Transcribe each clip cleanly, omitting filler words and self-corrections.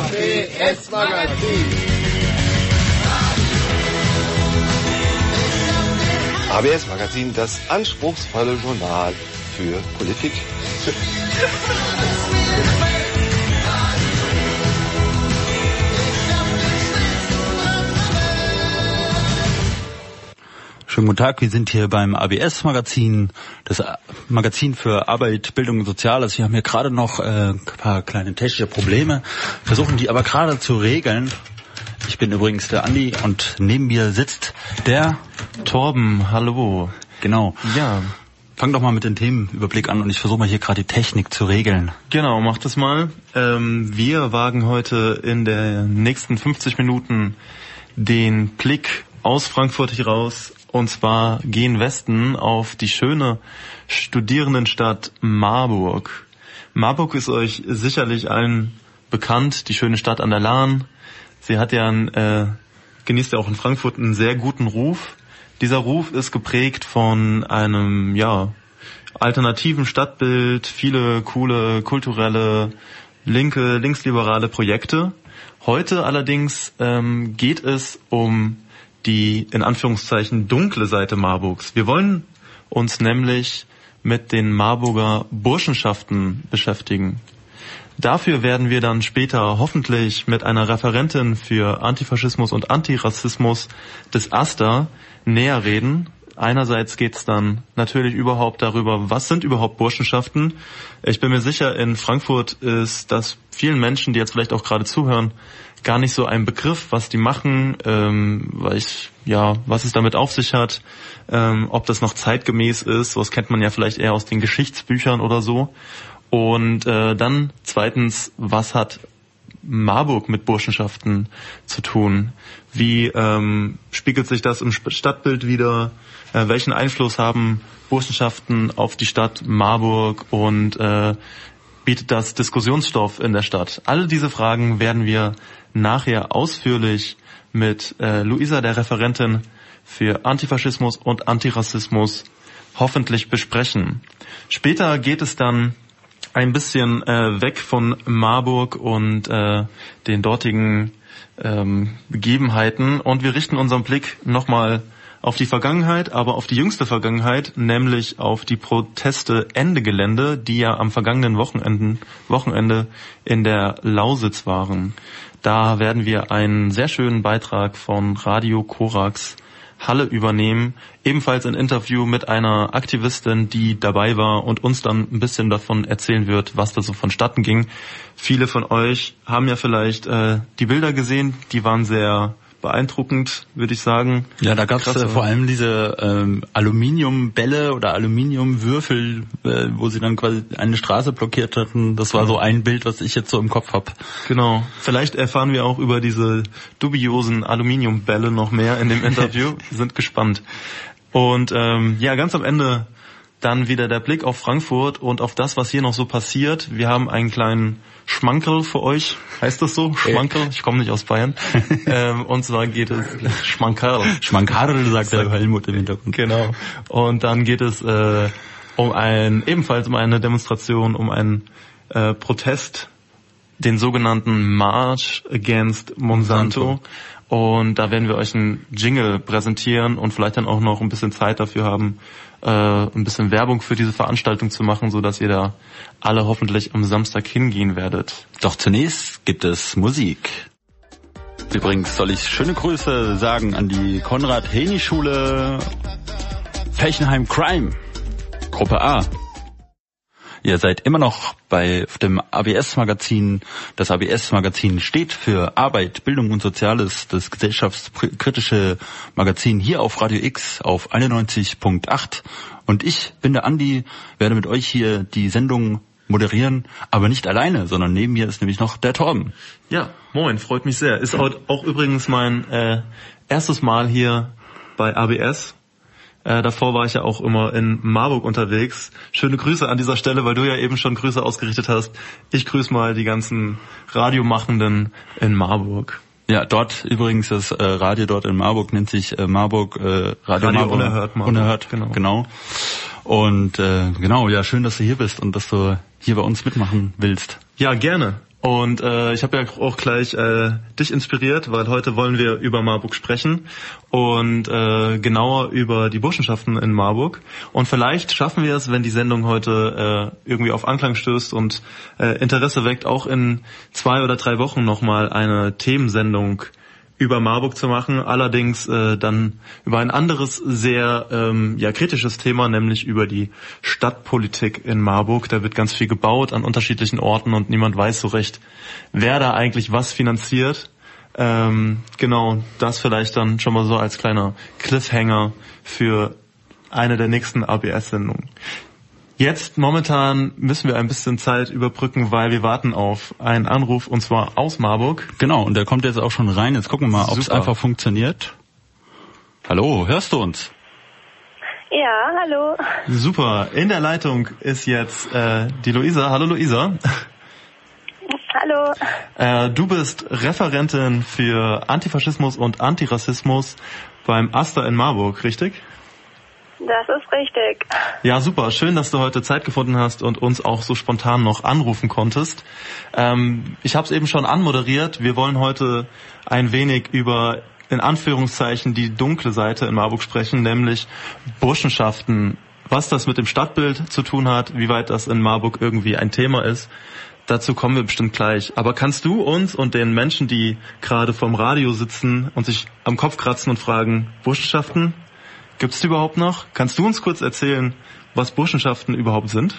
ABS Magazin. ABS Magazin, das anspruchsvolle Journal für Politik. Schönen guten Tag, wir sind hier beim ABS Magazin, das Magazin für Arbeit, Bildung und Soziales. Wir haben hier gerade noch ein paar kleine technische Probleme, versuchen die aber gerade zu regeln. Ich bin übrigens der Andi und neben mir sitzt der Torben. Hallo. Genau. Ja. Fang doch mal mit dem Themenüberblick an und ich versuche mal hier gerade die Technik zu regeln. Genau, mach das mal. Wir wagen heute in den nächsten 50 Minuten den Blick aus Frankfurt hier raus. Und zwar gehen Westen auf die schöne Studierendenstadt Marburg. Marburg ist euch sicherlich allen bekannt, die schöne Stadt an der Lahn. Sie hat ja genießt ja auch in Frankfurt einen sehr guten Ruf. Dieser Ruf ist geprägt von einem, alternativen Stadtbild, viele coole, kulturelle, linksliberale Projekte. Heute allerdings geht es um die, in Anführungszeichen, dunkle Seite Marburgs. Wir wollen uns nämlich mit den Marburger Burschenschaften beschäftigen. Dafür werden wir dann später hoffentlich mit einer Referentin für Antifaschismus und Antirassismus des AStA näher reden. Einerseits geht es dann natürlich überhaupt darüber, was sind überhaupt Burschenschaften. Ich bin mir sicher, in Frankfurt ist das vielen Menschen, die jetzt vielleicht auch gerade zuhören, gar nicht so ein Begriff, was die machen, was es damit auf sich hat, ob das noch zeitgemäß ist. Sowas kennt man ja vielleicht eher aus den Geschichtsbüchern oder so. Und dann zweitens, was hat Marburg mit Burschenschaften zu tun? Wie spiegelt sich das im Stadtbild wider? Welchen Einfluss haben Burschenschaften auf die Stadt Marburg und bietet das Diskussionsstoff in der Stadt? Alle diese Fragen werden wir nachher ausführlich mit Luisa, der Referentin für Antifaschismus und Antirassismus, hoffentlich besprechen. Später geht es dann ein bisschen weg von Marburg und den dortigen Begebenheiten und wir richten unseren Blick nochmal auf die Vergangenheit, aber auf die jüngste Vergangenheit, nämlich auf die Proteste Ende Gelände, die ja am vergangenen Wochenende in der Lausitz waren. Da werden wir einen sehr schönen Beitrag von Radio Korax Halle übernehmen, ebenfalls ein Interview mit einer Aktivistin, die dabei war und uns dann ein bisschen davon erzählen wird, was da so vonstatten ging. Viele von euch haben ja vielleicht die Bilder gesehen, die waren sehr beeindruckend, würde ich sagen. Ja, da gab es vor allem diese Aluminiumbälle oder Aluminiumwürfel, wo sie dann quasi eine Straße blockiert hatten. Das war so ein Bild, was ich jetzt so im Kopf habe. Genau. Vielleicht erfahren wir auch über diese dubiosen Aluminiumbälle noch mehr in dem Interview. Wir sind gespannt. Und ganz am Ende dann wieder der Blick auf Frankfurt und auf das, was hier noch so passiert. Wir haben einen kleinen Schmankerl für euch. Heißt das so? Schmankerl? Ich komme nicht aus Bayern. Und zwar geht es Schmankerl. Schmankerl, sagt der Helmut im Hintergrund. Genau. Und dann geht es ebenfalls um eine Demonstration, um einen Protest, den sogenannten March Against Monsanto. Und da werden wir euch einen Jingle präsentieren und vielleicht dann auch noch ein bisschen Zeit dafür haben, ein bisschen Werbung für diese Veranstaltung zu machen, so dass ihr da alle hoffentlich am Samstag hingehen werdet. Doch zunächst gibt es Musik. Übrigens soll ich schöne Grüße sagen an die Konrad-Heni-Schule Fechenheim Crime, Gruppe A. Ihr seid immer noch bei dem ABS-Magazin. Das ABS-Magazin steht für Arbeit, Bildung und Soziales, das gesellschaftskritische Magazin hier auf Radio X auf 91.8. Und ich bin der Andi, werde mit euch hier die Sendung moderieren, aber nicht alleine, sondern neben mir ist nämlich noch der Torben. Ja, moin, freut mich sehr. Ist auch übrigens mein erstes Mal hier bei ABS. Davor war ich ja auch immer in Marburg unterwegs. Schöne Grüße an dieser Stelle, weil du ja eben schon Grüße ausgerichtet hast. Ich grüße mal die ganzen Radiomachenden in Marburg. Ja, dort übrigens, das Radio dort in Marburg nennt sich Marburg Radio Marburg. Unerhört Marburg. Unerhört, genau. Und schön, dass du hier bist und dass du hier bei uns mitmachen willst. Ja, gerne. Und ich habe ja auch gleich dich inspiriert, weil heute wollen wir über Marburg sprechen und genauer über die Burschenschaften in Marburg. Und vielleicht schaffen wir es, wenn die Sendung heute irgendwie auf Anklang stößt und Interesse weckt, auch in 2 oder 3 Wochen nochmal eine Themensendung über Marburg zu machen, allerdings dann über ein anderes, sehr kritisches Thema, nämlich über die Stadtpolitik in Marburg. Da wird ganz viel gebaut an unterschiedlichen Orten und niemand weiß so recht, wer da eigentlich was finanziert. Genau, das vielleicht dann schon mal so als kleiner Cliffhanger für eine der nächsten ABS-Sendungen. Jetzt momentan müssen wir ein bisschen Zeit überbrücken, weil wir warten auf einen Anruf, und zwar aus Marburg. Genau, und der kommt jetzt auch schon rein. Jetzt gucken wir mal, ob es einfach funktioniert. Hallo, hörst du uns? Ja, hallo. Super, in der Leitung ist jetzt die Luisa. Hallo Luisa. Hallo. Du bist Referentin für Antifaschismus und Antirassismus beim AStA in Marburg, richtig? Das ist richtig. Ja, super. Schön, dass du heute Zeit gefunden hast und uns auch so spontan noch anrufen konntest. Ich habe es eben schon anmoderiert. Wir wollen heute ein wenig über, in Anführungszeichen, die dunkle Seite in Marburg sprechen, nämlich Burschenschaften. Was das mit dem Stadtbild zu tun hat, wie weit das in Marburg irgendwie ein Thema ist, dazu kommen wir bestimmt gleich. Aber kannst du uns und den Menschen, die gerade vorm Radio sitzen und sich am Kopf kratzen und fragen, Burschenschaften? Gibt es die überhaupt noch? Kannst du uns kurz erzählen, was Burschenschaften überhaupt sind?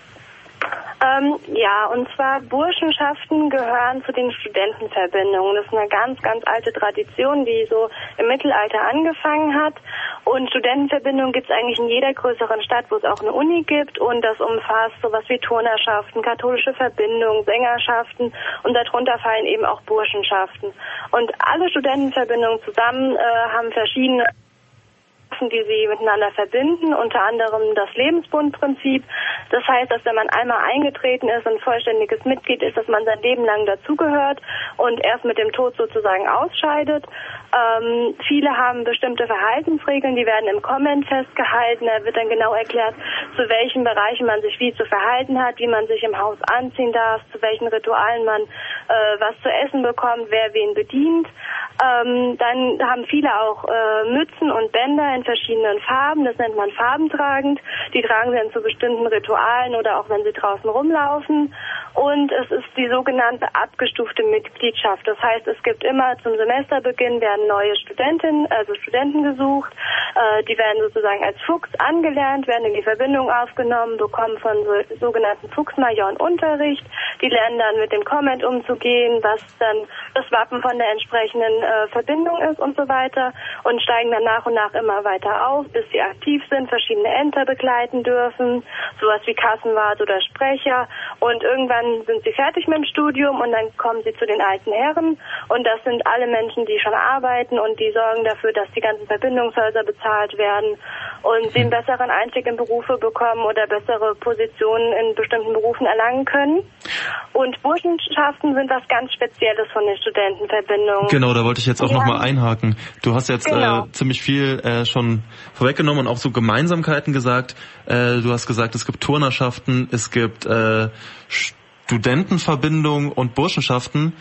Ja, und zwar Burschenschaften gehören zu den Studentenverbindungen. Das ist eine ganz, ganz alte Tradition, die so im Mittelalter angefangen hat. Und Studentenverbindungen gibt es eigentlich in jeder größeren Stadt, wo es auch eine Uni gibt. Und das umfasst sowas wie Turnerschaften, katholische Verbindungen, Sängerschaften. Und darunter fallen eben auch Burschenschaften. Und alle Studentenverbindungen zusammen haben verschiedene, die sie miteinander verbinden, unter anderem das Lebensbundprinzip. Das heißt, dass wenn man einmal eingetreten ist und vollständiges Mitglied ist, dass man sein Leben lang dazugehört und erst mit dem Tod sozusagen ausscheidet. Viele haben bestimmte Verhaltensregeln, die werden im Comment festgehalten. Da wird dann genau erklärt, zu welchen Bereichen man sich wie zu verhalten hat, wie man sich im Haus anziehen darf, zu welchen Ritualen man was zu essen bekommt, wer wen bedient. Dann haben viele auch Mützen und Bänder in verschiedenen Farben, das nennt man farbentragend. Die tragen sie dann zu bestimmten Ritualen oder auch wenn sie draußen rumlaufen. Und es ist die sogenannte abgestufte Mitgliedschaft. Das heißt, es gibt immer zum Semesterbeginn werden neue Studenten gesucht. Die werden sozusagen als Fuchs angelernt, werden in die Verbindung aufgenommen, bekommen von sogenannten Fuchsmajoren Unterricht. Die lernen dann mit dem Comment umzugehen, was dann das Wappen von der entsprechenden Verbindung ist und so weiter und steigen dann nach und nach immer weiter auf, bis sie aktiv sind, verschiedene Ämter begleiten dürfen, sowas wie Kassenwart oder Sprecher, und irgendwann sind sie fertig mit dem Studium und dann kommen sie zu den alten Herren, und das sind alle Menschen, die schon arbeiten und die sorgen dafür, dass die ganzen Verbindungshäuser bezahlt werden und sie einen besseren Einstieg in Berufe bekommen oder bessere Positionen in bestimmten Berufen erlangen können. Und Burschenschaften sind was ganz Spezielles von den Studentenverbindungen. Genau, da wollte ich jetzt auch nochmal einhaken. Du hast jetzt ziemlich viel schon vorweggenommen und auch so Gemeinsamkeiten gesagt. Du hast gesagt, es gibt Turnerschaften, es gibt Studentenverbindungen und Burschenschaften.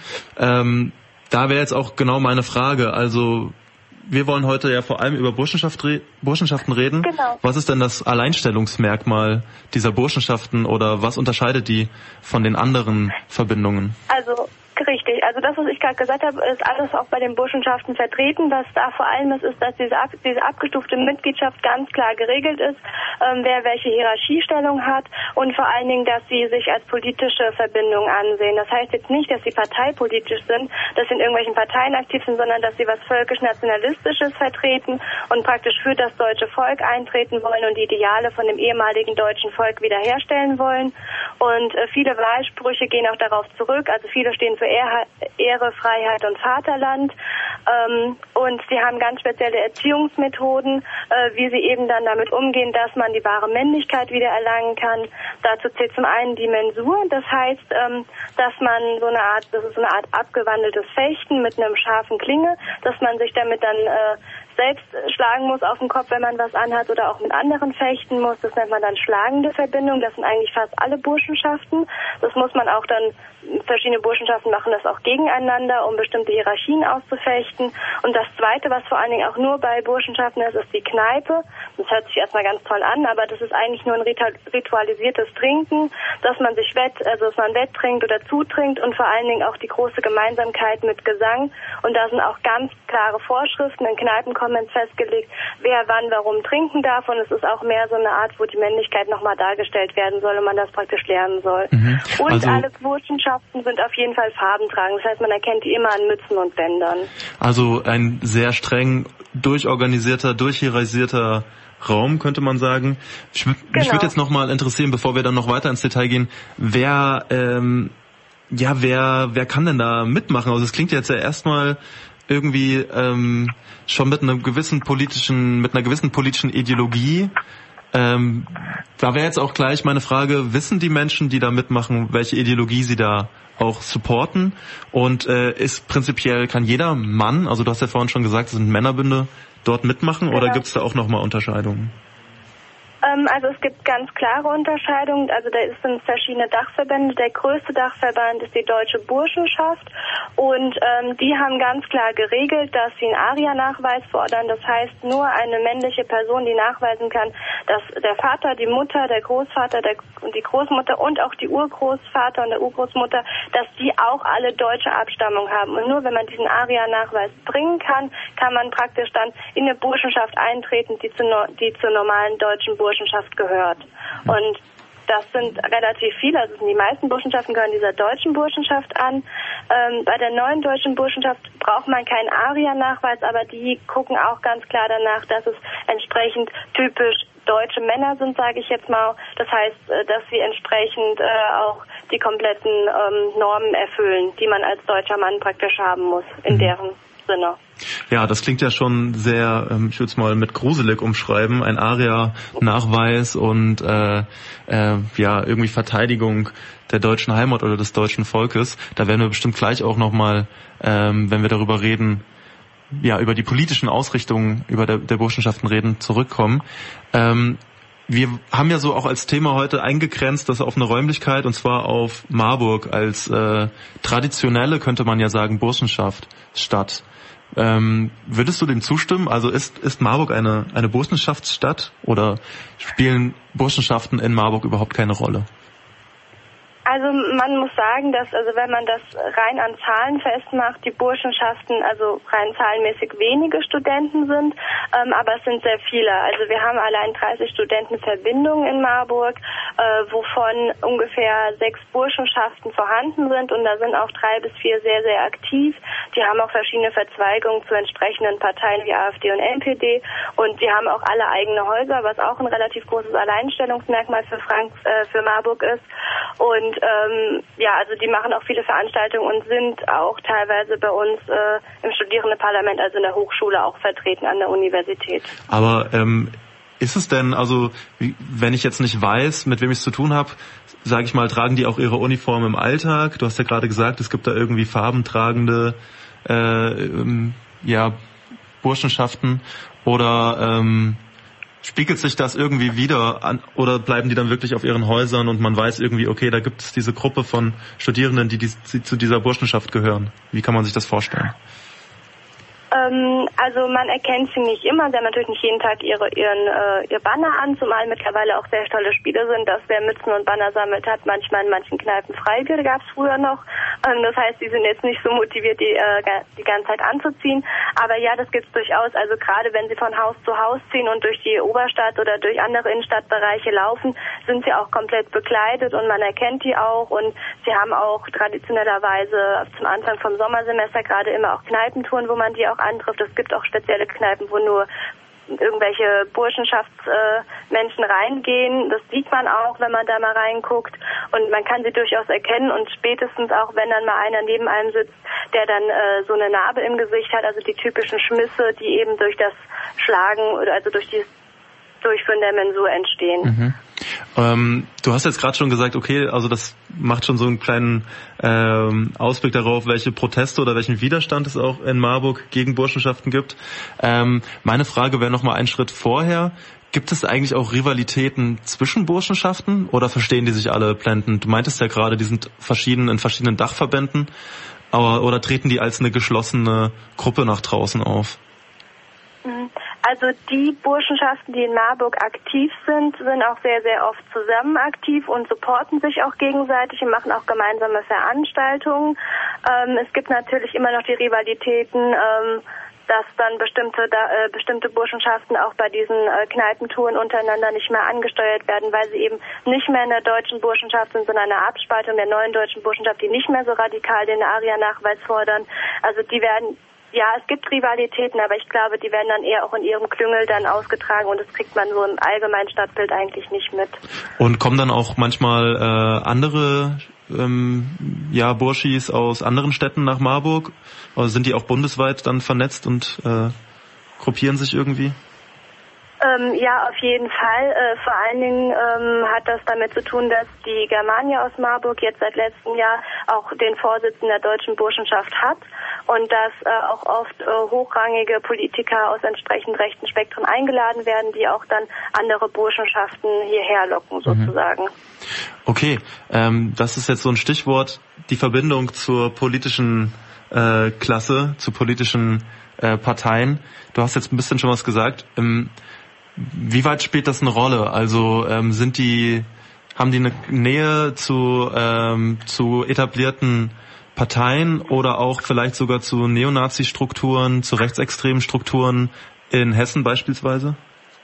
Da wäre jetzt auch genau meine Frage. Also wir wollen heute ja vor allem über Burschenschaften reden. Genau. Was ist denn das Alleinstellungsmerkmal dieser Burschenschaften oder was unterscheidet die von den anderen Verbindungen? Also richtig, also das, was ich gerade gesagt habe, ist alles auch bei den Burschenschaften vertreten. Was da vor allem ist, dass diese abgestufte Mitgliedschaft ganz klar geregelt ist, wer welche Hierarchiestellung hat und vor allen Dingen, dass sie sich als politische Verbindung ansehen. Das heißt jetzt nicht, dass sie parteipolitisch sind, dass sie in irgendwelchen Parteien aktiv sind, sondern dass sie was völkisch-nationalistisches vertreten und praktisch für das deutsche Volk eintreten wollen und die Ideale von dem ehemaligen deutschen Volk wiederherstellen wollen. Und viele Wahlsprüche gehen auch darauf zurück, also viele stehen für Ehre, Freiheit und Vaterland. Und sie haben ganz spezielle Erziehungsmethoden, wie sie eben dann damit umgehen, dass man die wahre Männlichkeit wieder erlangen kann. Dazu zählt zum einen die Mensur, das heißt, dass man das ist so eine Art abgewandeltes Fechten mit einem scharfen Klinge, dass man sich damit dann selbst schlagen muss auf den Kopf, wenn man was anhat, oder auch mit anderen fechten muss. Das nennt man dann schlagende Verbindung. Das sind eigentlich fast alle Burschenschaften. Das muss man auch dann verschiedene Burschenschaften machen das auch gegeneinander, um bestimmte Hierarchien auszufechten. Und das Zweite, was vor allen Dingen auch nur bei Burschenschaften ist die Kneipe. Das hört sich erstmal ganz toll an, aber das ist eigentlich nur ein ritualisiertes Trinken, dass man wetttrinkt oder zutrinkt und vor allen Dingen auch die große Gemeinsamkeit mit Gesang. Und da sind auch ganz klare Vorschriften in Kneipencomments festgelegt, wer wann warum trinken darf. Und es ist auch mehr so eine Art, wo die Männlichkeit nochmal dargestellt werden soll und man das praktisch lernen soll. Und Also, alle Burschenschaften sind auf jeden Fall farbentragend. Das heißt, man erkennt die immer an Mützen und Bändern. Also ein sehr streng durchorganisierter, durchhierarchisierter Raum, könnte man sagen. Mich würde jetzt nochmal interessieren, bevor wir dann noch weiter ins Detail gehen, wer kann denn da mitmachen? Also es klingt jetzt ja erstmal irgendwie schon mit einer gewissen politischen Ideologie. Da wäre jetzt auch gleich meine Frage, wissen die Menschen, die da mitmachen, welche Ideologie sie da auch supporten? Und ist prinzipiell, kann jeder Mann, also du hast ja vorhin schon gesagt, es sind Männerbünde, dort mitmachen, oder gibt es da auch nochmal Unterscheidungen? Also es gibt ganz klare Unterscheidungen. Also da sind verschiedene Dachverbände. Der größte Dachverband ist die Deutsche Burschenschaft und die haben ganz klar geregelt, dass sie einen ARIA-Nachweis fordern. Das heißt, nur eine männliche Person, die nachweisen kann, dass der Vater, die Mutter, der Großvater und die Großmutter und auch die Urgroßvater und der Urgroßmutter, dass die auch alle deutsche Abstammung haben. Und nur wenn man diesen ARIA-Nachweis bringen kann, kann man praktisch dann in eine Burschenschaft eintreten, die zur normalen deutschen Burschenschaft gehört. Und das sind relativ viele, also die meisten Burschenschaften gehören dieser deutschen Burschenschaft an. Bei der neuen deutschen Burschenschaft braucht man keinen ARIA-Nachweis, aber die gucken auch ganz klar danach, dass es entsprechend typisch deutsche Männer sind, sage ich jetzt mal. Das heißt, dass sie entsprechend auch die kompletten Normen erfüllen, die man als deutscher Mann praktisch haben muss, in deren Sinne. Ja, das klingt ja schon sehr, ich würde es mal mit gruselig umschreiben, ein ARIA-Nachweis und irgendwie Verteidigung der deutschen Heimat oder des deutschen Volkes. Da werden wir bestimmt gleich auch nochmal, wenn wir darüber reden, über die politischen Ausrichtungen der Burschenschaften reden, zurückkommen. Wir haben ja so auch als Thema heute eingegrenzt, das auf eine Räumlichkeit, und zwar auf Marburg als traditionelle, könnte man ja sagen, Burschenschaftsstadt. Würdest du dem zustimmen? Also ist Marburg eine Burschenschaftsstadt oder spielen Burschenschaften in Marburg überhaupt keine Rolle? Also man muss sagen, dass wenn man das rein an Zahlen festmacht, die Burschenschaften also rein zahlenmäßig wenige Studenten sind, aber es sind sehr viele. Also wir haben allein 30 Studentenverbindungen in Marburg, wovon ungefähr 6 Burschenschaften vorhanden sind, und da sind auch 3 bis 4 sehr, sehr aktiv. Die haben auch verschiedene Verzweigungen zu entsprechenden Parteien wie AfD und NPD, und die haben auch alle eigene Häuser, was auch ein relativ großes Alleinstellungsmerkmal für Marburg ist. Und also die machen auch viele Veranstaltungen und sind auch teilweise bei uns im Studierendenparlament, also in der Hochschule, auch vertreten an der Universität. Aber ist es denn, also wenn ich jetzt nicht weiß, mit wem ich es zu tun habe, sage ich mal, tragen die auch ihre Uniform im Alltag? Du hast ja gerade gesagt, es gibt da irgendwie farbentragende Burschenschaften, oder spiegelt sich das irgendwie wieder an, oder bleiben die dann wirklich auf ihren Häusern und man weiß irgendwie, okay, da gibt es diese Gruppe von Studierenden, die zu dieser Burschenschaft gehören? Wie kann man sich das vorstellen? Also man erkennt sie nicht immer. Sie haben natürlich nicht jeden Tag ihr Banner an, zumal mittlerweile auch sehr tolle Spiele sind, dass wer Mützen und Banner sammelt, hat manchmal in manchen Kneipen Freibier, gab es früher noch. Das heißt, die sind jetzt nicht so motiviert, die ganze Zeit anzuziehen. Aber ja, das gibt's durchaus. Also gerade wenn sie von Haus zu Haus ziehen und durch die Oberstadt oder durch andere Innenstadtbereiche laufen, sind sie auch komplett bekleidet und man erkennt die auch. Und sie haben auch traditionellerweise zum Anfang vom Sommersemester gerade immer auch Kneipentouren, wo man die auch antrifft. Es gibt auch spezielle Kneipen, wo nur irgendwelche Burschenschaftsmenschen reingehen. Das sieht man auch, wenn man da mal reinguckt. Und man kann sie durchaus erkennen. Und spätestens auch, wenn dann mal einer neben einem sitzt, der dann so eine Narbe im Gesicht hat, also die typischen Schmisse, die eben durch das Schlagen oder also durch dieses Durchführen der Mensur entstehen. Mhm. Du hast jetzt gerade schon gesagt, okay, also das macht schon so einen kleinen Ausblick darauf, welche Proteste oder welchen Widerstand es auch in Marburg gegen Burschenschaften gibt. Meine Frage wäre noch mal einen Schritt vorher. Gibt es eigentlich auch Rivalitäten zwischen Burschenschaften oder verstehen die sich alle blendend? Du meintest ja gerade, die sind in verschiedenen Dachverbänden, oder treten die als eine geschlossene Gruppe nach draußen auf? Also die Burschenschaften, die in Marburg aktiv sind auch sehr, sehr oft zusammen aktiv und supporten sich auch gegenseitig und machen auch gemeinsame Veranstaltungen. Es gibt natürlich immer noch die Rivalitäten, dass dann bestimmte Burschenschaften auch bei diesen Kneipentouren untereinander nicht mehr angesteuert werden, weil sie eben nicht mehr in der deutschen Burschenschaft sind, sondern eine Abspaltung der neuen deutschen Burschenschaft, die nicht mehr so radikal den ARIA-Nachweis fordern. Also es gibt Rivalitäten, aber ich glaube, die werden dann eher auch in ihrem Klüngel dann ausgetragen und das kriegt man so im allgemeinen Stadtbild eigentlich nicht mit. Und kommen dann auch manchmal andere Burschis aus anderen Städten nach Marburg? Oder sind die auch bundesweit dann vernetzt und gruppieren sich irgendwie? Ja, auf jeden Fall. Vor allen Dingen hat das damit zu tun, dass die Germania aus Marburg jetzt seit letztem Jahr auch den Vorsitzenden der deutschen Burschenschaft hat und dass auch oft hochrangige Politiker aus entsprechend rechten Spektren eingeladen werden, die auch dann andere Burschenschaften hierher locken sozusagen. Okay, das ist jetzt so ein Stichwort, die Verbindung zur politischen Klasse, zu politischen Parteien. Du hast jetzt ein bisschen schon was gesagt. Wie weit spielt das eine Rolle? Also haben die eine Nähe zu etablierten Parteien oder auch vielleicht sogar zu Neonazi-Strukturen, zu rechtsextremen Strukturen in Hessen beispielsweise?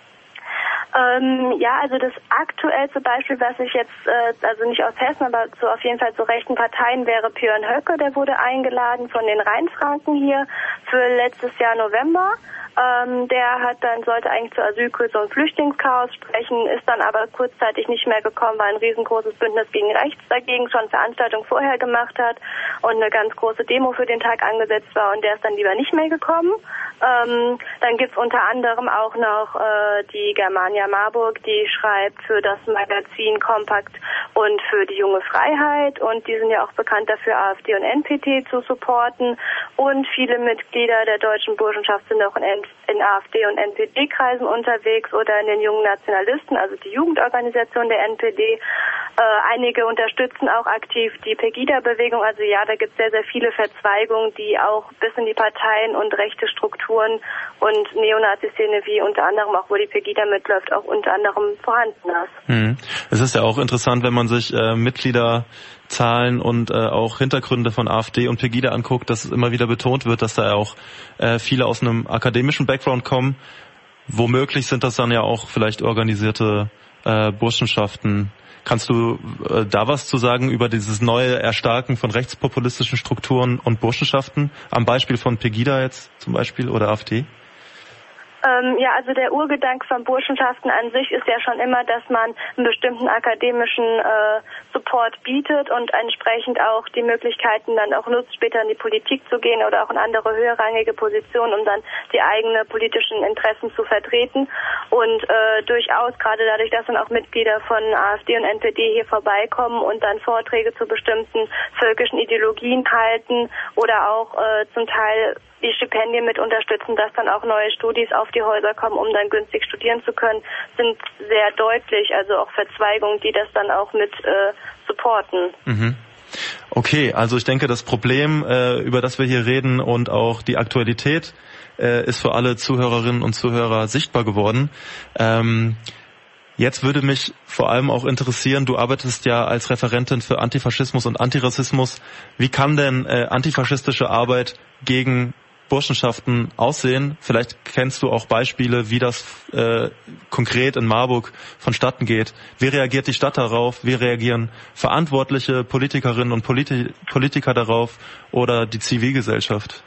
Also das aktuellste Beispiel, was ich jetzt, also nicht aus Hessen, aber auf jeden Fall zu rechten Parteien wäre Björn Höcke, der wurde eingeladen von den Rheinfranken hier für letztes Jahr November. Der sollte eigentlich zur Asylkrise und Flüchtlingschaos sprechen, ist dann aber kurzzeitig nicht mehr gekommen, weil ein riesengroßes Bündnis gegen Rechts dagegen schon Veranstaltungen vorher gemacht hat und eine ganz große Demo für den Tag angesetzt war und der ist dann lieber nicht mehr gekommen. Dann gibt's unter anderem auch noch die Germania Marburg, die schreibt für das Magazin Kompakt und für die Junge Freiheit und die sind ja auch bekannt dafür, AfD und NPD zu supporten und viele Mitglieder der deutschen Burschenschaft sind auch in AfD und NPD-Kreisen unterwegs oder in den Jungen Nationalisten, also die Jugendorganisation der NPD. Einige unterstützen auch aktiv die Pegida-Bewegung. Also ja, da gibt es sehr, sehr viele Verzweigungen, die auch bis in die Parteien und rechte Strukturen und Neonazi-Szene, wie unter anderem auch, wo die Pegida mitläuft, auch unter anderem vorhanden ist. Es ist ja auch interessant, wenn man sich Mitgliederzahlen und auch Hintergründe von AfD und Pegida anguckt, dass immer wieder betont wird, dass da auch viele aus einem akademischen Background kommen. Womöglich sind das dann ja auch vielleicht organisierte Burschenschaften. Kannst du da was zu sagen über dieses neue Erstarken von rechtspopulistischen Strukturen und Burschenschaften? Am Beispiel von Pegida jetzt zum Beispiel oder AfD? Also der Urgedanke von Burschenschaften an sich ist ja schon immer, dass man einen bestimmten akademischen Support bietet und entsprechend auch die Möglichkeiten dann auch nutzt, später in die Politik zu gehen oder auch in andere höherrangige Positionen, um dann die eigenen politischen Interessen zu vertreten. Und durchaus, gerade dadurch, dass dann auch Mitglieder von AfD und NPD hier vorbeikommen und dann Vorträge zu bestimmten völkischen Ideologien halten oder auch zum Teil die Stipendien mit unterstützen, dass dann auch neue Studis auf die Häuser kommen, um dann günstig studieren zu können, sind sehr deutlich, also auch Verzweigungen, die das dann auch mit supporten. Okay, also ich denke, das Problem, über das wir hier reden und auch die Aktualität ist für alle Zuhörerinnen und Zuhörer sichtbar geworden. Jetzt würde mich vor allem auch interessieren, du arbeitest ja als Referentin für Antifaschismus und Antirassismus. Wie kann denn antifaschistische Arbeit gegen Burschenschaften aussehen? Vielleicht kennst du auch Beispiele, wie das konkret in Marburg vonstatten geht. Wie reagiert die Stadt darauf? Wie reagieren verantwortliche Politikerinnen und Politiker darauf oder die Zivilgesellschaft?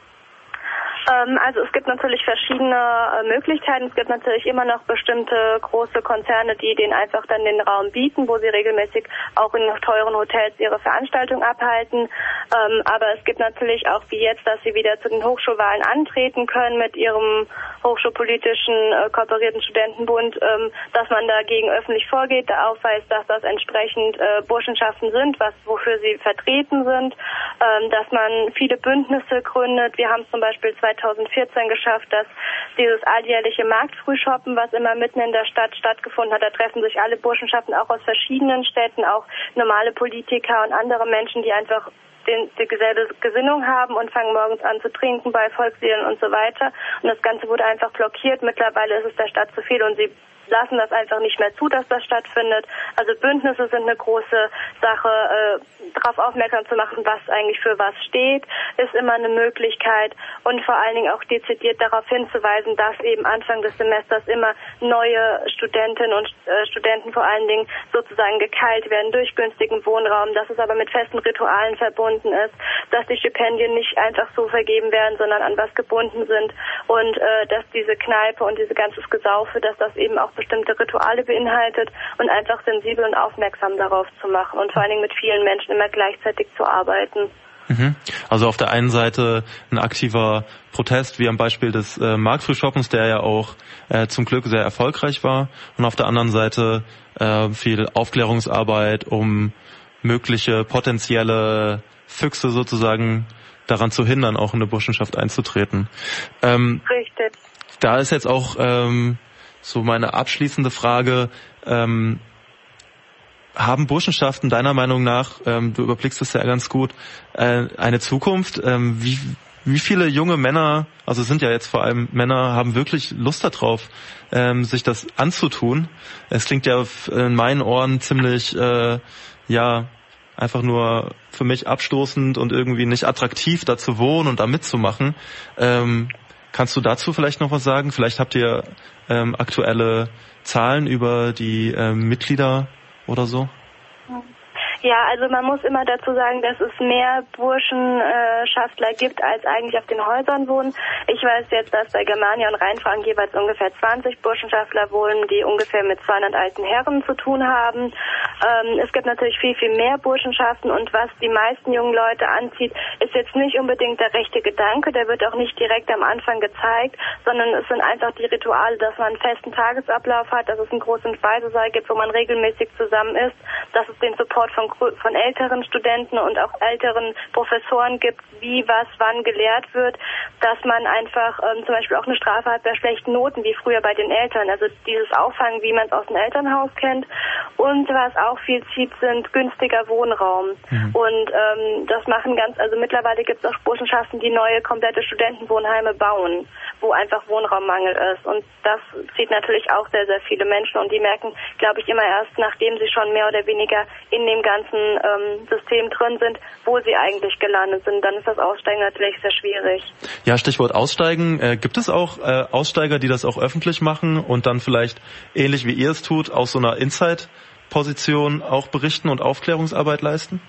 Also es gibt natürlich verschiedene Möglichkeiten. Es gibt natürlich immer noch bestimmte große Konzerne, die denen einfach dann den Raum bieten, wo sie regelmäßig auch in teuren Hotels ihre Veranstaltung abhalten. Aber es gibt natürlich auch wie jetzt, dass sie wieder zu den Hochschulwahlen antreten können mit ihrem hochschulpolitischen kooperierten Studentenbund, dass man dagegen öffentlich vorgeht, der aufweist, dass das entsprechend Burschenschaften sind, wofür sie vertreten sind, dass man viele Bündnisse gründet. Wir haben zum Beispiel 2011 2014 geschafft, dass dieses alljährliche Marktfrühshoppen, was immer mitten in der Stadt stattgefunden hat, da treffen sich alle Burschenschaften auch aus verschiedenen Städten, auch normale Politiker und andere Menschen, die einfach dieselbe Gesinnung haben und fangen morgens an zu trinken bei Volksliedern und so weiter. Und das Ganze wurde einfach blockiert. Mittlerweile ist es der Stadt zu viel und sie lassen das einfach nicht mehr zu, dass das stattfindet. Also Bündnisse sind eine große Sache. Darauf aufmerksam zu machen, was eigentlich für was steht, ist immer eine Möglichkeit. Und vor allen Dingen auch dezidiert darauf hinzuweisen, dass eben Anfang des Semesters immer neue Studentinnen und Studenten vor allen Dingen sozusagen gekeilt werden durch günstigen Wohnraum, dass es aber mit festen Ritualen verbunden ist, dass die Stipendien nicht einfach so vergeben werden, sondern an was gebunden sind und dass diese Kneipe und diese ganzes Gesaufe, dass das eben auch bestimmte Rituale beinhaltet und einfach sensibel und aufmerksam darauf zu machen und vor allen Dingen mit vielen Menschen immer gleichzeitig zu arbeiten. Also auf der einen Seite ein aktiver Protest, wie am Beispiel des Marktfrühshoppens, der ja auch zum Glück sehr erfolgreich war, und auf der anderen Seite viel Aufklärungsarbeit, um mögliche potenzielle Füchse sozusagen daran zu hindern, auch in eine Burschenschaft einzutreten. Richtig. Da ist jetzt auch so meine abschließende Frage, haben Burschenschaften deiner Meinung nach, du überblickst es ja ganz gut, eine Zukunft? Wie viele junge Männer, also es sind ja jetzt vor allem Männer, haben wirklich Lust darauf, sich das anzutun? Es klingt ja in meinen Ohren ziemlich, einfach nur für mich abstoßend und irgendwie nicht attraktiv, da zu wohnen und da mitzumachen. Kannst du dazu vielleicht noch was sagen? Vielleicht habt ihr aktuelle Zahlen über die Mitglieder oder so? Ja, also man muss immer dazu sagen, dass es mehr Burschenschaftler gibt, als eigentlich auf den Häusern wohnen. Ich weiß jetzt, dass bei Germania und Rheinfranken jeweils ungefähr 20 Burschenschaftler wohnen, die ungefähr mit 200 alten Herren zu tun haben. Es gibt natürlich viel, viel mehr Burschenschaften und was die meisten jungen Leute anzieht, ist jetzt nicht unbedingt der rechte Gedanke, der wird auch nicht direkt am Anfang gezeigt, sondern es sind einfach die Rituale, dass man einen festen Tagesablauf hat, dass es einen großen Speisesaal gibt, wo man regelmäßig zusammen ist, dass es den Support von älteren Studenten und auch älteren Professoren gibt, wie was wann gelehrt wird, dass man einfach zum Beispiel auch eine Strafe hat bei schlechten Noten, wie früher bei den Eltern, also dieses Auffangen, wie man es aus dem Elternhaus kennt. Und was auch viel zieht, sind günstiger Wohnraum. Und das machen also mittlerweile gibt es auch Burschenschaften, die neue komplette Studentenwohnheime bauen, wo einfach Wohnraummangel ist. Und das zieht natürlich auch sehr, sehr viele Menschen und die merken, glaube ich, immer erst, nachdem sie schon mehr oder weniger in dem ganzen System drin sind, wo sie eigentlich gelandet sind. Dann ist das Aussteigen natürlich sehr schwierig. Ja, Stichwort Aussteigen. Gibt es auch Aussteiger, die das auch öffentlich machen und dann vielleicht ähnlich wie ihr es tut, aus so einer Inside-Position auch berichten und Aufklärungsarbeit leisten?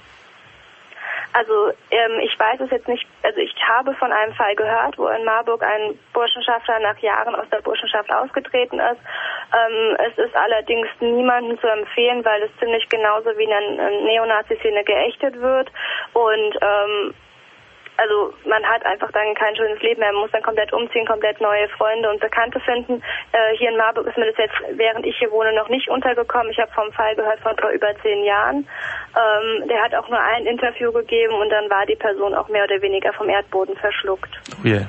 Also ich weiß es jetzt nicht, also ich habe von einem Fall gehört, wo in Marburg ein Burschenschaftler nach Jahren aus der Burschenschaft ausgetreten ist. Es ist allerdings niemandem zu empfehlen, weil es ziemlich genauso wie in der Neonazi-Szene geächtet wird und also man hat einfach dann kein schönes Leben mehr, man muss dann komplett umziehen, komplett neue Freunde und Bekannte finden. Hier in Marburg ist mir das jetzt, während ich hier wohne, noch nicht untergekommen. Ich habe vom Fall gehört von vor über 10 Jahren. Der hat auch nur ein Interview gegeben und dann war die Person auch mehr oder weniger vom Erdboden verschluckt. Oh yeah.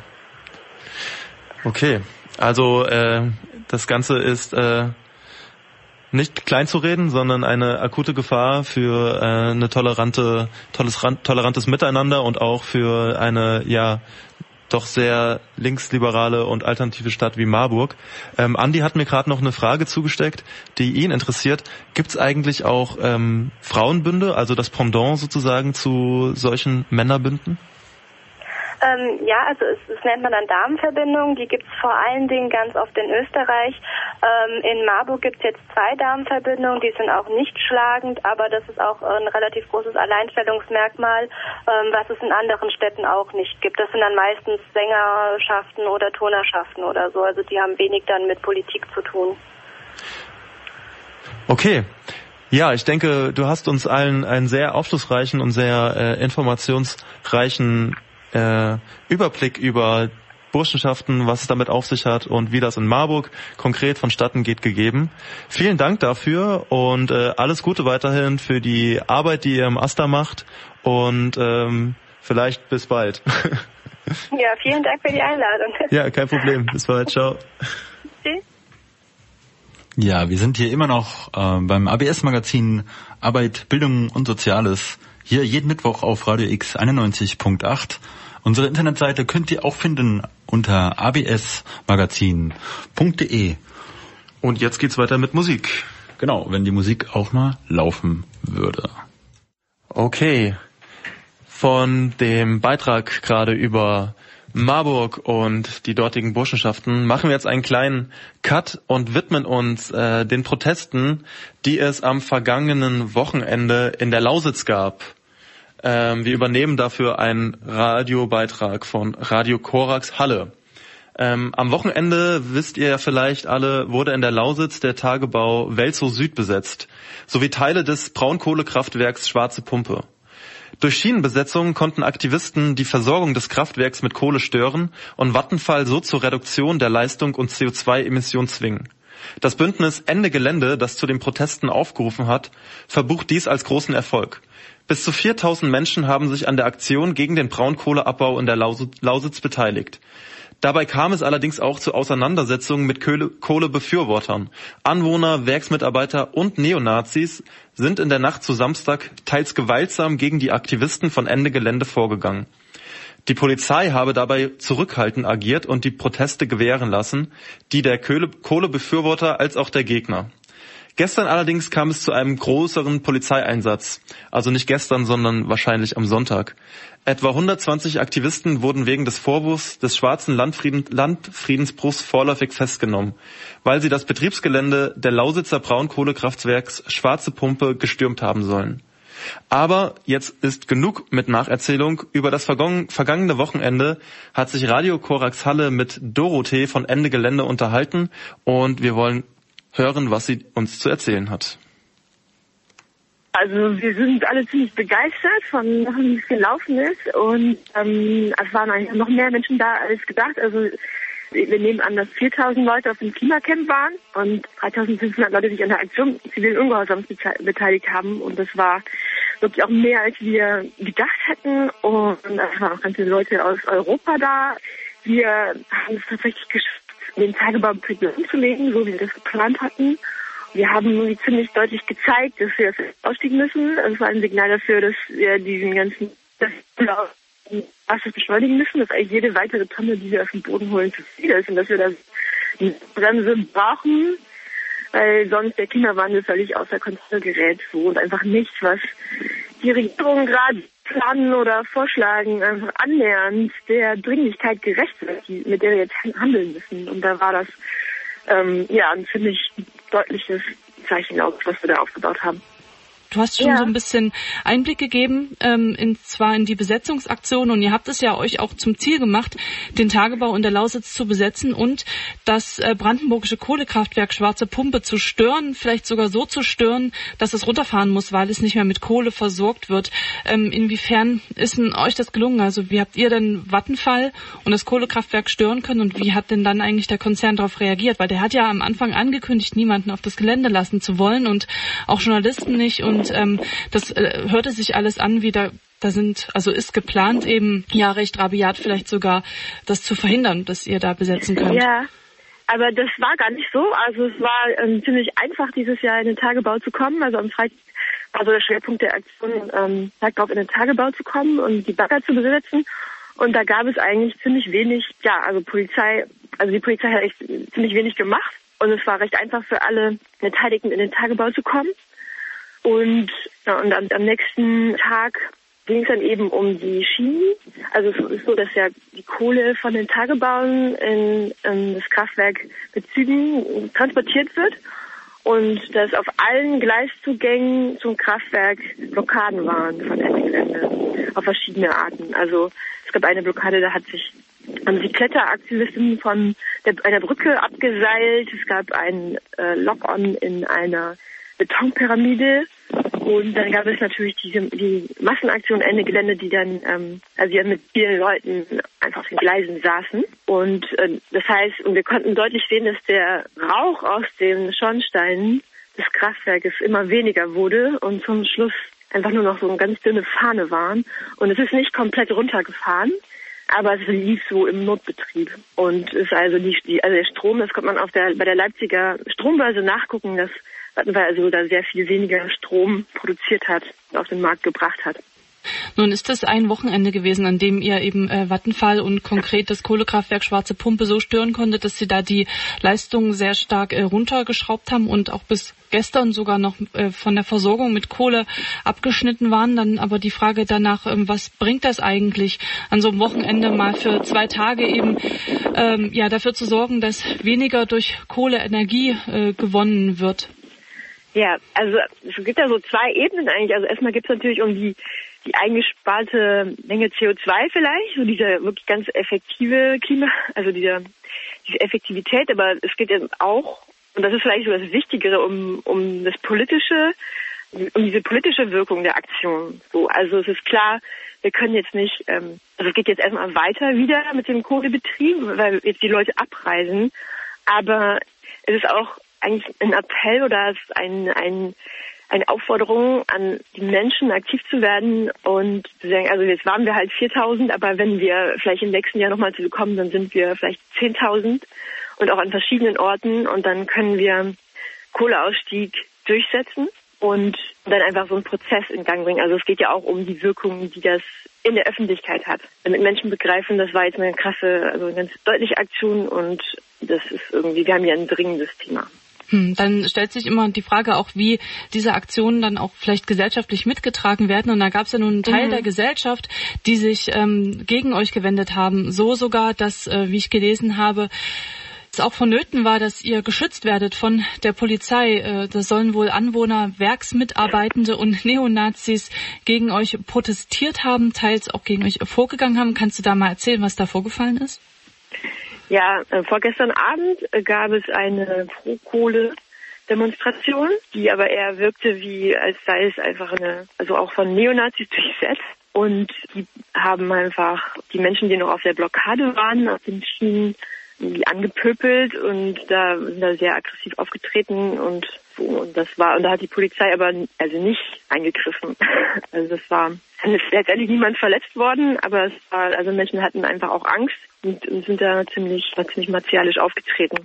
Okay, also das Ganze ist nicht klein zu reden, sondern eine akute Gefahr für eine tolerantes Miteinander und auch für eine doch sehr linksliberale und alternative Stadt wie Marburg. Andi hat mir gerade noch eine Frage zugesteckt, die ihn interessiert. Gibt es eigentlich auch Frauenbünde, also das Pendant sozusagen zu solchen Männerbünden? Ja, also es nennt man dann Damenverbindungen, die gibt es vor allen Dingen ganz oft in Österreich. In Marburg gibt es jetzt 2 Damenverbindungen, die sind auch nicht schlagend, aber das ist auch ein relativ großes Alleinstellungsmerkmal, was es in anderen Städten auch nicht gibt. Das sind dann meistens Sängerschaften oder Turnerschaften oder so, also die haben wenig dann mit Politik zu tun. Okay. Ja, ich denke, du hast uns allen einen sehr aufschlussreichen und sehr informationsreichen Überblick über Burschenschaften, was es damit auf sich hat und wie das in Marburg konkret vonstatten geht, gegeben. Vielen Dank dafür und alles Gute weiterhin für die Arbeit, die ihr im AStA macht und vielleicht bis bald. Ja, vielen Dank für die Einladung. Ja, kein Problem. Bis bald. Ciao. Tschüss. Ja, wir sind hier immer noch beim ABS-Magazin Arbeit, Bildung und Soziales. Hier jeden Mittwoch auf Radio X 91.8. Unsere Internetseite könnt ihr auch finden unter absmagazin.de. Und jetzt geht's weiter mit Musik. Genau, wenn die Musik auch mal laufen würde. Okay. Von dem Beitrag gerade über Marburg und die dortigen Burschenschaften machen wir jetzt einen kleinen Cut und widmen uns den Protesten, die es am vergangenen Wochenende in der Lausitz gab. Wir übernehmen dafür einen Radiobeitrag von Radio Korax Halle. Am Wochenende, wisst ihr ja vielleicht alle, wurde in der Lausitz der Tagebau Welzow Süd besetzt, sowie Teile des Braunkohlekraftwerks Schwarze Pumpe. Durch Schienenbesetzung konnten Aktivisten die Versorgung des Kraftwerks mit Kohle stören und Vattenfall so zur Reduktion der Leistung und CO2-Emissionen zwingen. Das Bündnis Ende Gelände, das zu den Protesten aufgerufen hat, verbucht dies als großen Erfolg. Bis zu 4000 Menschen haben sich an der Aktion gegen den Braunkohleabbau in der Lausitz beteiligt. Dabei kam es allerdings auch zu Auseinandersetzungen mit Kohlebefürwortern. Anwohner, Werksmitarbeiter und Neonazis sind in der Nacht zu Samstag teils gewaltsam gegen die Aktivisten von Ende Gelände vorgegangen. Die Polizei habe dabei zurückhaltend agiert und die Proteste gewähren lassen, die der Kohlebefürworter als auch der Gegner. Gestern allerdings kam es zu einem größeren Polizeieinsatz. Also nicht gestern, sondern wahrscheinlich am Sonntag. Etwa 120 Aktivisten wurden wegen des Vorwurfs des schwarzen Landfriedensbruchs vorläufig festgenommen, weil sie das Betriebsgelände der Lausitzer Braunkohlekraftwerks Schwarze Pumpe gestürmt haben sollen. Aber jetzt ist genug mit Nacherzählung. Über das vergangene Wochenende hat sich Radio Korax Halle mit Dorothee von Ende Gelände unterhalten und wir wollen hören, was sie uns zu erzählen hat. Also wir sind alle ziemlich begeistert von wie es gelaufen ist und es waren eigentlich noch mehr Menschen da als gedacht. Also wir nehmen an, dass 4000 Leute auf dem Klimacamp waren und 3500 Leute sich an der Aktion zivilen Ungehorsams beteiligt haben und das war wirklich auch mehr, als wir gedacht hätten und es waren auch ganz viele Leute aus Europa da. Wir haben es tatsächlich geschafft, den Tagebaubetrieb umzulegen, so wie wir das geplant hatten. Wir haben ziemlich deutlich gezeigt, dass wir aussteigen müssen. Das war ein Signal dafür, dass wir diesen ganzen Wasser beschleunigen müssen, dass eigentlich jede weitere Tonne, die wir aus dem Boden holen, zu viel ist und dass wir da eine Bremse brauchen, weil sonst der Klimawandel völlig außer Kontrolle gerät. So und einfach nichts, was die Regierung gerade planen oder vorschlagen, einfach annähernd der Dringlichkeit gerecht wird, mit der wir jetzt handeln müssen. Und da war das ein ziemlich deutliches Zeichen, was wir da aufgebaut haben. Du hast schon so ein bisschen Einblick gegeben, in die Besetzungsaktion und ihr habt es ja euch auch zum Ziel gemacht, den Tagebau in der Lausitz zu besetzen und das brandenburgische Kohlekraftwerk Schwarze Pumpe zu stören, vielleicht sogar so zu stören, dass es runterfahren muss, weil es nicht mehr mit Kohle versorgt wird. Inwiefern ist denn euch das gelungen? Also wie habt ihr denn Vattenfall und das Kohlekraftwerk stören können und wie hat denn dann eigentlich der Konzern darauf reagiert? Weil der hat ja am Anfang angekündigt, niemanden auf das Gelände lassen zu wollen und auch Journalisten nicht und das hörte sich alles an, wie ist geplant eben, ja recht rabiat vielleicht sogar, das zu verhindern, dass ihr da besetzen könnt. Ja, aber das war gar nicht so. Also es war ziemlich einfach, dieses Jahr in den Tagebau zu kommen. Also am Freitag war so der Schwerpunkt der Aktion, darauf in den Tagebau zu kommen und die Bagger zu besetzen. Und da gab es eigentlich ziemlich wenig, die Polizei hat echt ziemlich wenig gemacht. Und es war recht einfach für alle Beteiligten in den Tagebau zu kommen. Und am nächsten Tag ging es dann eben um die Schienen. Also es ist so, dass ja die Kohle von den Tagebauen in das Kraftwerk mit Zügen transportiert wird und dass auf allen Gleiszugängen zum Kraftwerk Blockaden waren von Ende Gelände auf verschiedene Arten. Also es gab eine Blockade, da haben sich Kletteraktivisten von einer Brücke abgeseilt. Es gab ein Lock-on in einer Betonpyramide und dann gab es natürlich die Massenaktion Ende Gelände, die dann mit vielen Leuten einfach auf den Gleisen saßen und das heißt, und wir konnten deutlich sehen, dass der Rauch aus den Schornsteinen des Kraftwerkes immer weniger wurde und zum Schluss einfach nur noch so eine ganz dünne Fahne waren und es ist nicht komplett runtergefahren, aber es lief so im Notbetrieb. Und ist also der Strom, das konnte man bei der Leipziger Strombörse nachgucken, dass Vattenfall also da sehr viel weniger Strom produziert hat, auf den Markt gebracht hat. Nun ist es ein Wochenende gewesen, an dem ihr eben Vattenfall und konkret das Kohlekraftwerk Schwarze Pumpe so stören konntet, dass sie da die Leistung sehr stark runtergeschraubt haben und auch bis gestern sogar noch von der Versorgung mit Kohle abgeschnitten waren. Dann aber die Frage danach, was bringt das eigentlich, an so einem Wochenende mal für 2 Tage eben dafür zu sorgen, dass weniger durch Kohleenergie gewonnen wird? Ja, also es gibt ja so 2 Ebenen eigentlich. Also erstmal gibt es natürlich um die eingesparte Menge CO2 vielleicht, so diese wirklich ganz effektive also diese Effektivität, aber es geht eben auch, und das ist vielleicht so das Wichtigere, um diese politische Wirkung der Aktion. So, also es ist klar, wir können jetzt nicht, also es geht jetzt erstmal weiter wieder mit dem Kohlebetrieb, weil jetzt die Leute abreisen, aber es ist auch eigentlich ein Appell oder eine Aufforderung an die Menschen, aktiv zu werden und zu sagen, also jetzt waren wir halt 4.000, aber wenn wir vielleicht im nächsten Jahr nochmal zu kommen, dann sind wir vielleicht 10.000 und auch an verschiedenen Orten und dann können wir Kohleausstieg durchsetzen und dann einfach so einen Prozess in Gang bringen. Also es geht ja auch um die Wirkung, die das in der Öffentlichkeit hat. Damit Menschen begreifen, das war jetzt eine ganz deutliche Aktion und das ist irgendwie, wir haben ja ein dringendes Thema. Dann stellt sich immer die Frage auch, wie diese Aktionen dann auch vielleicht gesellschaftlich mitgetragen werden. Und da gab es ja nun einen Teil der Gesellschaft, die sich gegen euch gewendet haben. So sogar, dass, wie ich gelesen habe, es auch vonnöten war, dass ihr geschützt werdet von der Polizei. Das sollen wohl Anwohner, Werksmitarbeitende und Neonazis gegen euch protestiert haben, teils auch gegen euch vorgegangen haben. Kannst du da mal erzählen, was da vorgefallen ist? Ja, vorgestern Abend gab es eine Pro-Kohle-Demonstration, die aber eher wirkte, als sei es einfach also auch von Neonazis durchsetzt. Und die haben einfach die Menschen, die noch auf der Blockade waren, auf den Schienen irgendwie angepöbelt und da sind da sehr aggressiv aufgetreten und so. Und da hat die Polizei aber nicht eingegriffen. Also es ist letztendlich niemand verletzt worden, aber Menschen hatten einfach auch Angst und sind da ziemlich martialisch aufgetreten.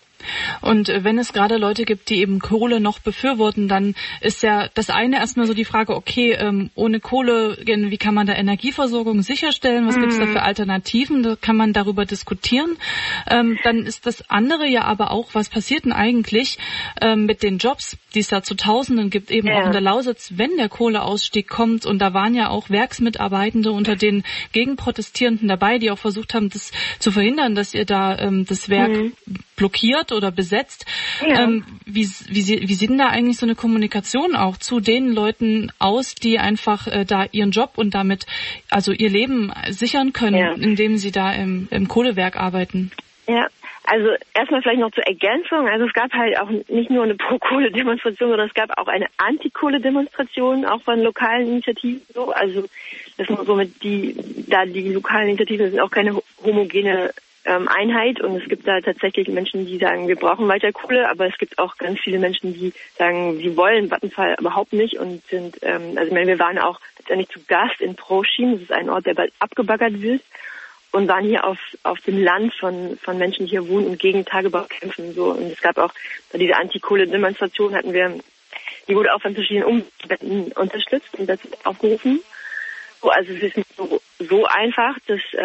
Und wenn es gerade Leute gibt, die eben Kohle noch befürworten, dann ist ja das eine erstmal so die Frage, okay, ohne Kohle, wie kann man da Energieversorgung sicherstellen? Was gibt es da für Alternativen? Da kann man darüber diskutieren. Dann ist das andere ja aber auch, was passiert denn eigentlich mit den Jobs, die es da zu Tausenden gibt, eben auch in der Lausitz, wenn der Kohleausstieg kommt. Und da waren ja auch Werksmitarbeitende unter den Gegenprotestierenden dabei, die auch versucht haben, das zu verhindern, dass ihr da das Werk blockiert oder besetzt. Ja. Wie sieht denn da eigentlich so eine Kommunikation auch zu den Leuten aus, die einfach da ihren Job und damit also ihr Leben sichern können, indem sie da im Kohlewerk arbeiten? Ja, also erstmal vielleicht noch zur Ergänzung. Also es gab halt auch nicht nur eine Pro-Kohle-Demonstration, sondern es gab auch eine Anti-Kohle-Demonstration, auch von lokalen Initiativen. So. Also das sind somit die lokalen Initiativen sind auch keine homogene Einheit und es gibt da tatsächlich Menschen, die sagen, wir brauchen weiter Kohle, aber es gibt auch ganz viele Menschen, die sagen, sie wollen Vattenfall überhaupt nicht und sind, wir waren auch letztendlich zu Gast in Proschim, das ist ein Ort, der bald abgebaggert wird und waren hier auf dem Land von Menschen, die hier wohnen und gegen Tagebau kämpfen, so. Und es gab auch bei dieser Anti-Kohle-Demonstration die wurde auch von verschiedenen Umständen unterstützt und dazu aufgerufen. So, also es ist nicht so einfach,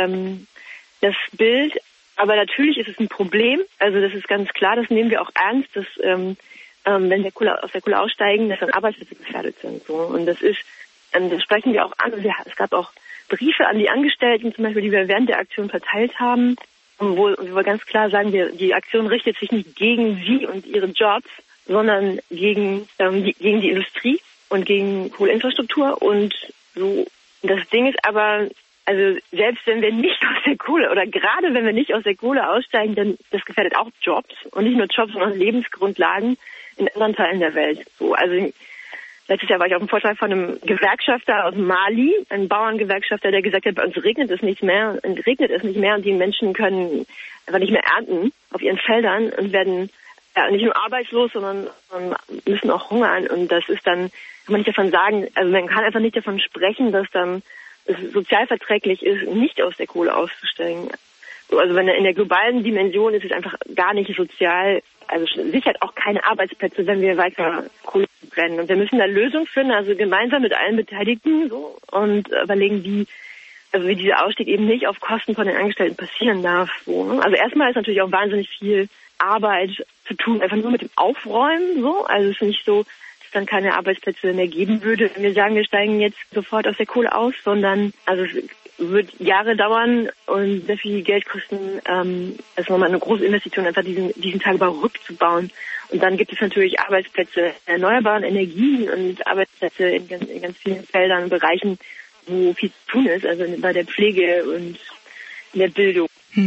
das Bild. Aber natürlich ist es ein Problem. Also das ist ganz klar, das nehmen wir auch ernst, dass wenn aus der Kohle aussteigen, dass dann Arbeitsplätze gefährdet sind. So. Und das sprechen wir auch an. Es gab auch Briefe an die Angestellten, zum Beispiel, die wir während der Aktion verteilt haben, wo wir ganz klar sagen, die Aktion richtet sich nicht gegen sie und ihre Jobs, sondern gegen die Industrie und gegen Kohleinfrastruktur. Und so. Das Ding ist aber, also selbst wenn wir nicht aus der Kohle oder gerade wenn wir nicht aus der Kohle aussteigen, dann das gefährdet auch Jobs und nicht nur Jobs, sondern Lebensgrundlagen in anderen Teilen der Welt. So, also letztes Jahr war ich auf dem Vortrag von einem Gewerkschafter aus Mali, einem Bauerngewerkschafter, der gesagt hat, bei uns regnet es nicht mehr und die Menschen können einfach nicht mehr ernten auf ihren Feldern und werden nicht nur arbeitslos, sondern müssen auch hungern und das ist dann, kann man nicht davon sagen, also man kann einfach nicht davon sprechen, dass dann es sozialverträglich ist, nicht aus der Kohle auszusteigen. Also wenn in der globalen Dimension ist es einfach gar nicht sozial, also sichert auch keine Arbeitsplätze, wenn wir weiter Kohle brennen. Und wir müssen da Lösungen finden, also gemeinsam mit allen Beteiligten so, und überlegen, wie dieser Ausstieg eben nicht auf Kosten von den Angestellten passieren darf. So, ne? Also erstmal ist natürlich auch wahnsinnig viel Arbeit zu tun, einfach nur mit dem Aufräumen. So. Also es ist nicht so, dass es dann keine Arbeitsplätze mehr geben würde, wenn wir sagen, wir steigen jetzt sofort aus der Kohle aus, sondern also es wird Jahre dauern und sehr viel Geld kosten, also nochmal eine große Investition, einfach diesen Tagebau rückzubauen. Und dann gibt es natürlich Arbeitsplätze in erneuerbaren Energien und Arbeitsplätze in ganz vielen Feldern und Bereichen, wo viel zu tun ist, also bei der Pflege und in der Bildung.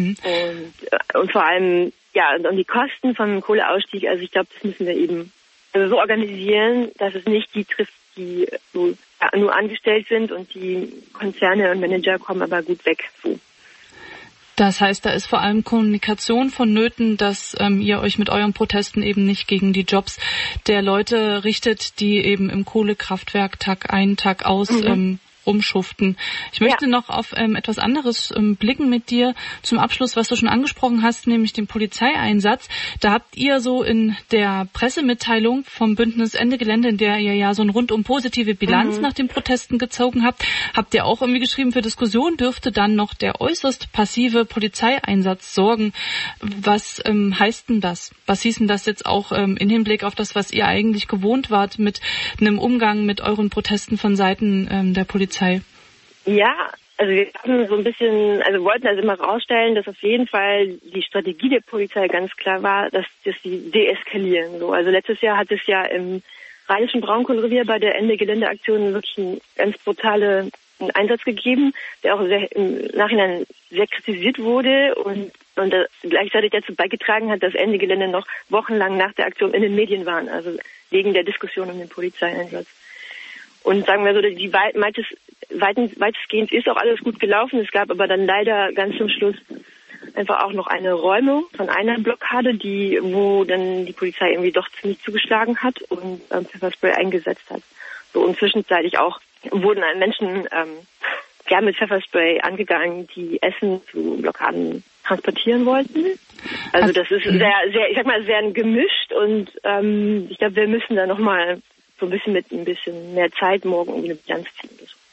Und vor allem, ja, und die Kosten vom Kohleausstieg, also ich glaube, das müssen wir eben so organisieren, dass es nicht die trifft, die so nur angestellt sind und die Konzerne und Manager kommen aber gut weg. So. Das heißt, da ist vor allem Kommunikation vonnöten, dass ihr euch mit euren Protesten eben nicht gegen die Jobs der Leute richtet, die eben im Kohlekraftwerk Tag ein, Tag aus umschuften. Ich möchte noch auf etwas anderes blicken mit dir zum Abschluss, was du schon angesprochen hast, nämlich den Polizeieinsatz. Da habt ihr so in der Pressemitteilung vom Bündnis Ende Gelände, in der ihr ja so ein rundum positive Bilanz nach den Protesten gezogen habt ihr auch irgendwie geschrieben, für Diskussion dürfte dann noch der äußerst passive Polizeieinsatz sorgen. Was heißt denn das? Was hieß denn das jetzt auch im Hinblick auf das, was ihr eigentlich gewohnt wart mit einem Umgang mit euren Protesten von Seiten der Polizei? Ja, also wir haben so ein bisschen, also wollten also immer rausstellen, dass auf jeden Fall die Strategie der Polizei ganz klar war, dass sie deeskalieren. So, also letztes Jahr hat es ja im Rheinischen Braunkohlerevier bei der Ende-Gelände-Aktion wirklich einen ganz brutalen Einsatz gegeben, der auch im Nachhinein sehr kritisiert wurde und gleichzeitig dazu beigetragen hat, dass Ende Gelände noch wochenlang nach der Aktion in den Medien waren, also wegen der Diskussion um den Polizeieinsatz. Und sagen wir so, weitestgehend ist auch alles gut gelaufen. Es gab aber dann leider ganz zum Schluss einfach auch noch eine Räumung von einer Blockade, wo dann die Polizei irgendwie doch ziemlich zugeschlagen hat und Pfefferspray eingesetzt hat. So, und zwischenzeitlich auch wurden Menschen gern mit Pfefferspray angegangen, die Essen zu Blockaden transportieren wollten. Also das ist sehr, ich sag mal, sehr gemischt und ich glaube, wir müssen da nochmal so mit ein bisschen mehr Zeit morgen irgendwie eine Bilanz ziehen.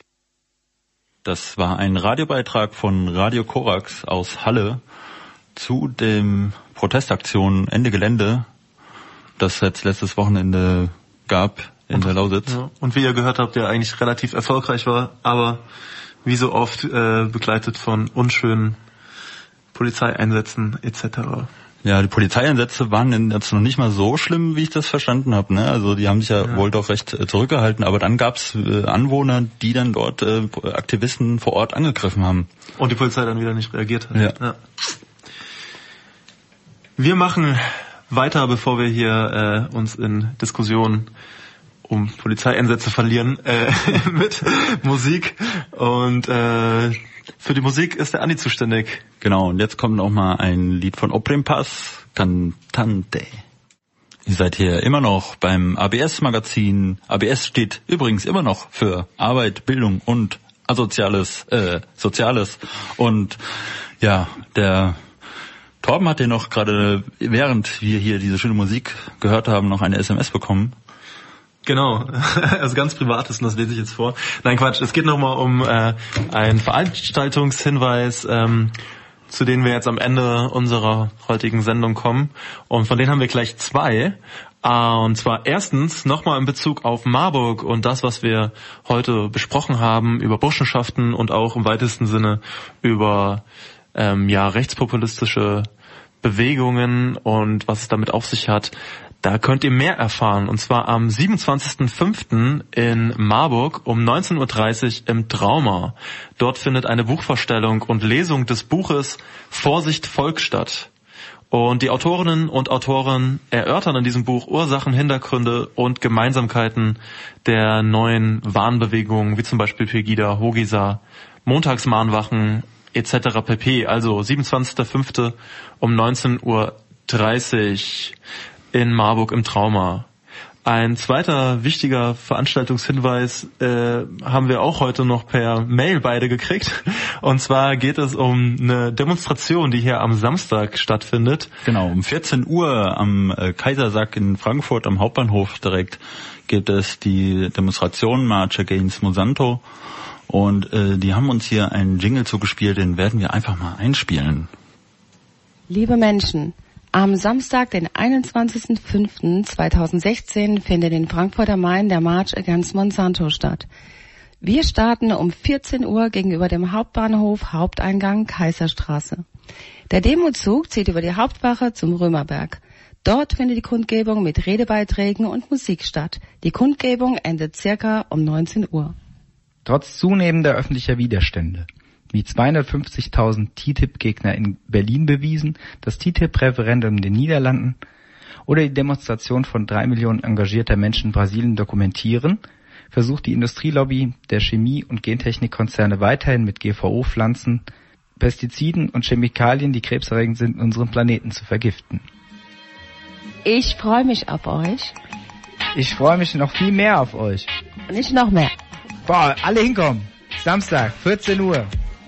Das war ein Radiobeitrag von Radio Korax aus Halle zu dem Protestaktion Ende Gelände, das jetzt letztes Wochenende gab in der Lausitz. Ja, und wie ihr gehört habt, der eigentlich relativ erfolgreich war, aber wie so oft begleitet von unschönen Polizeieinsätzen etc. Ja, die Polizeieinsätze waren jetzt noch nicht mal so schlimm, wie ich das verstanden habe. Ne? Also die haben sich ja wohl doch recht zurückgehalten, aber dann gab's Anwohner, die dann dort Aktivisten vor Ort angegriffen haben. Und die Polizei dann wieder nicht reagiert hat. Ja. Wir machen weiter, bevor wir hier uns in Diskussionen um Polizeieinsätze verlieren, mit Musik. Und für die Musik ist der Andi zuständig. Genau, und jetzt kommt noch mal ein Lied von Oprempas, Cantante. Ihr seid hier immer noch beim ABS-Magazin. ABS steht übrigens immer noch für Arbeit, Bildung und Soziales. Und ja, der Torben hat ja noch gerade, während wir hier diese schöne Musik gehört haben, noch eine SMS bekommen. Genau, also ganz Privates, und das lese ich jetzt vor. Nein, Quatsch, es geht nochmal um einen Veranstaltungshinweis, zu denen wir jetzt am Ende unserer heutigen Sendung kommen. Und von denen haben wir gleich zwei. Und zwar erstens nochmal in Bezug auf Marburg und das, was wir heute besprochen haben über Burschenschaften und auch im weitesten Sinne über rechtspopulistische Bewegungen und was es damit auf sich hat. Da könnt ihr mehr erfahren, und zwar am 27.05. in Marburg um 19.30 Uhr im Trauma. Dort findet eine Buchvorstellung und Lesung des Buches Vorsicht Volk statt. Und die Autorinnen und Autoren erörtern in diesem Buch Ursachen, Hintergründe und Gemeinsamkeiten der neuen Warnbewegungen, wie zum Beispiel Pegida, Hogisa, Montagsmahnwachen etc. pp. Also 27.05. um 19.30 Uhr in Marburg im Trauma. Ein zweiter wichtiger Veranstaltungshinweis haben wir auch heute noch per Mail beide gekriegt. Und zwar geht es um eine Demonstration, die hier am Samstag stattfindet. Genau, um 14 Uhr am Kaisersack in Frankfurt am Hauptbahnhof direkt gibt es die Demonstration March Against Monsanto. Und die haben uns hier einen Jingle zugespielt, den werden wir einfach mal einspielen. Liebe Menschen, am Samstag, den 21.05.2016, findet in Frankfurt am Main der March Against Monsanto statt. Wir starten um 14 Uhr gegenüber dem Hauptbahnhof Haupteingang Kaiserstraße. Der Demozug zieht über die Hauptwache zum Römerberg. Dort findet die Kundgebung mit Redebeiträgen und Musik statt. Die Kundgebung endet circa um 19 Uhr. Trotz zunehmender öffentlicher Widerstände, wie 250.000 TTIP-Gegner in Berlin bewiesen, das TTIP-Referendum in den Niederlanden oder die Demonstration von 3 Millionen engagierter Menschen in Brasilien dokumentieren, versucht die Industrielobby der Chemie- und Gentechnikkonzerne weiterhin mit GVO-Pflanzen, Pestiziden und Chemikalien, die krebserregend sind, unseren Planeten zu vergiften. Ich freue mich auf euch. Ich freue mich noch viel mehr auf euch. Und ich noch mehr. Boah, alle hinkommen. Samstag, 14 Uhr.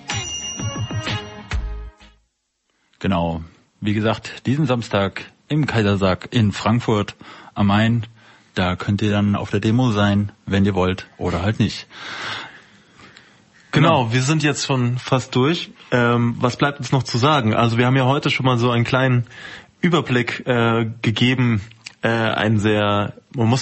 Genau, wie gesagt, diesen Samstag im Kaisersack in Frankfurt am Main. Da könnt ihr dann auf der Demo sein, wenn ihr wollt oder halt nicht. Genau, wir sind jetzt schon fast durch. Was bleibt uns noch zu sagen? Also wir haben ja heute schon mal so einen kleinen Überblick gegeben, ein sehr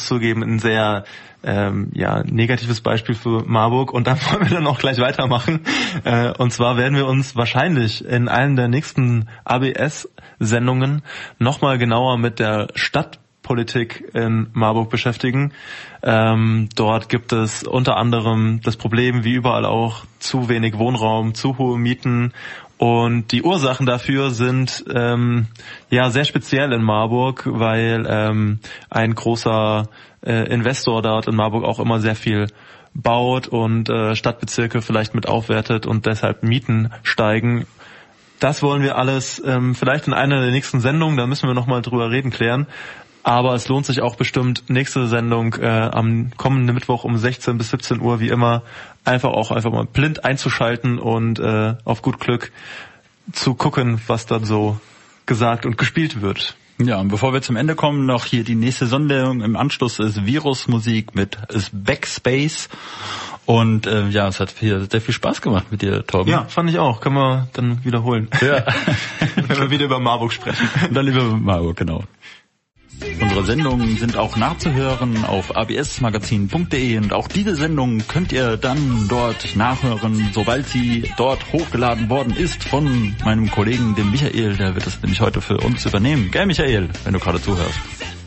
negatives Beispiel für Marburg, und da wollen wir dann auch gleich weitermachen. Und zwar werden wir uns wahrscheinlich in einem der nächsten ABS-Sendungen nochmal genauer mit der Stadtpolitik in Marburg beschäftigen. Dort gibt es unter anderem das Problem, wie überall auch, zu wenig Wohnraum, zu hohe Mieten. Und die Ursachen dafür sind sehr speziell in Marburg, weil ein großer Investor dort in Marburg auch immer sehr viel baut und Stadtbezirke vielleicht mit aufwertet und deshalb Mieten steigen. Das wollen wir alles vielleicht in einer der nächsten Sendungen, da müssen wir nochmal drüber klären. Aber es lohnt sich auch bestimmt, nächste Sendung am kommenden Mittwoch um 16 bis 17 Uhr wie immer einfach mal blind einzuschalten und auf gut Glück zu gucken, was dann so gesagt und gespielt wird. Ja, und bevor wir zum Ende kommen, noch hier die nächste Sendung im Anschluss ist Virusmusik mit Backspace. Und es hat hier sehr viel Spaß gemacht mit dir, Torben. Ja, fand ich auch. Können wir dann wiederholen. Ja. Wenn wir wieder über Marburg sprechen. Dann lieber über Marburg, genau. Unsere Sendungen sind auch nachzuhören auf absmagazin.de und auch diese Sendung könnt ihr dann dort nachhören, sobald sie dort hochgeladen worden ist von meinem Kollegen, dem Michael. Der wird es nämlich heute für uns übernehmen. Gell, Michael, wenn du gerade zuhörst?